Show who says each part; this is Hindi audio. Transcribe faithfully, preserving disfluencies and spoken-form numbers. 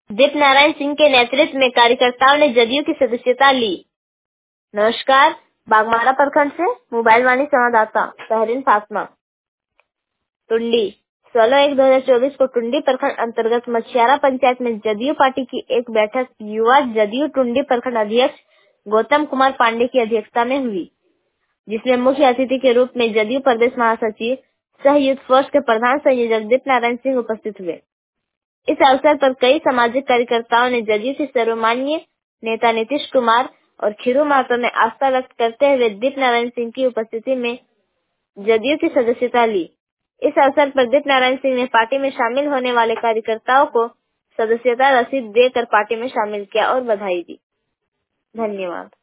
Speaker 1: दीप नारायण सिंह के नेतृत्व में कार्यकर्ताओं ने जदयू की सदस्यता ली। नमस्कार, बागमारा प्रखंड से मोबाइल वाणी संवाददाता सहरीन फातिमा। टुंडी सोलह एक दो हजार चौबीस को टुंडी प्रखंड अंतर्गत मछियारा पंचायत में जदयू पार्टी की एक बैठक युवा जदयू टुंडी प्रखंड अध्यक्ष गौतम कुमार पांडे की अध्यक्षता में हुई, जिसमें मुख्य अतिथि के रूप में जदयू प्रदेश महासचिव सह यूथ फोर्स के प्रधान संयोजक दीप नारायण सिंह उपस्थित हुए। इस अवसर पर कई सामाजिक कार्यकर्ताओं ने जदयू के सर्वमान्य नेता नीतीश कुमार और खीरू महतो में आस्था व्यक्त करते हुए दीप नारायण सिंह की उपस्थिति में जदयू की सदस्यता ली। इस अवसर पर दीप नारायण सिंह ने पार्टी में शामिल होने वाले कार्यकर्ताओं को सदस्यता रसीद देकर पार्टी में शामिल किया और बधाई दी। धन्यवाद।